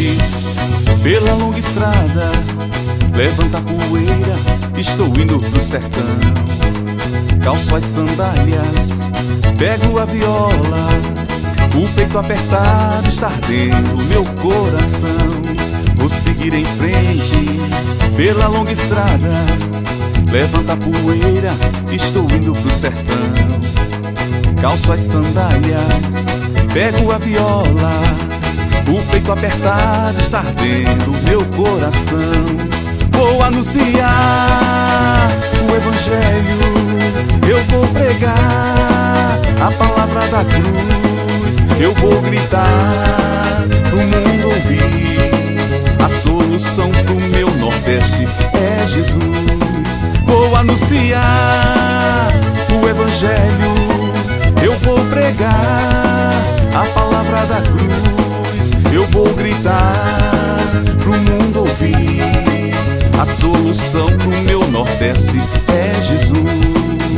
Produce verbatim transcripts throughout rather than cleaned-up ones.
frente, pela longa estrada, levanta a poeira, estou indo pro sertão. Calço as sandálias, pego a viola, o peito apertado está ardendo meu coração. Vou seguir em frente, pela longa estrada, levanta a poeira, estou indo pro sertão. Calço as sandálias, pego a viola, o peito apertado está ardendo meu coração. Vou anunciar o evangelho, eu vou pregar a palavra da cruz. Eu vou gritar pro mundo ouvir, a solução pro meu Nordeste é Jesus. Vou anunciar o evangelho, eu vou pregar a palavra da cruz. Eu vou gritar pro mundo ouvir, a solução pro meu Nordeste é Jesus.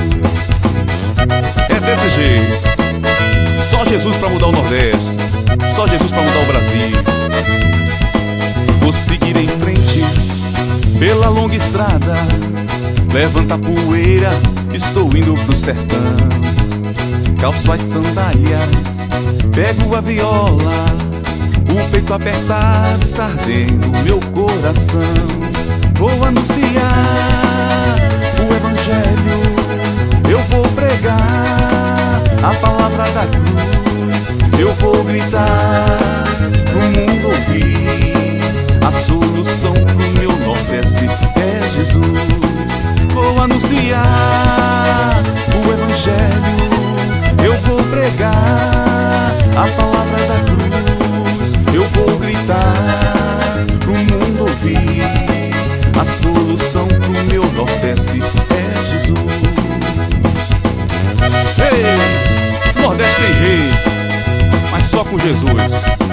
É desse jeito, só Jesus pra mudar o Nordeste, só Jesus pra mudar o Brasil. Vou seguir em frente, pela longa estrada, levanta a poeira, estou indo pro sertão. Calço as sandálias, pego a viola, o peito apertado está ardendo meu coração. Vou anunciar o evangelho, eu vou pregar a palavra da cruz. Eu vou gritar pro mundo ouvir, a solução pro meu Nordeste é Jesus. Vou anunciar o evangelho, eu vou pregar a palavra da cruz. Eu vou gritar pro mundo ouvir, a solução pro meu Nordeste é Jesus. Ei, Nordeste tem jeito, mas só com Jesus.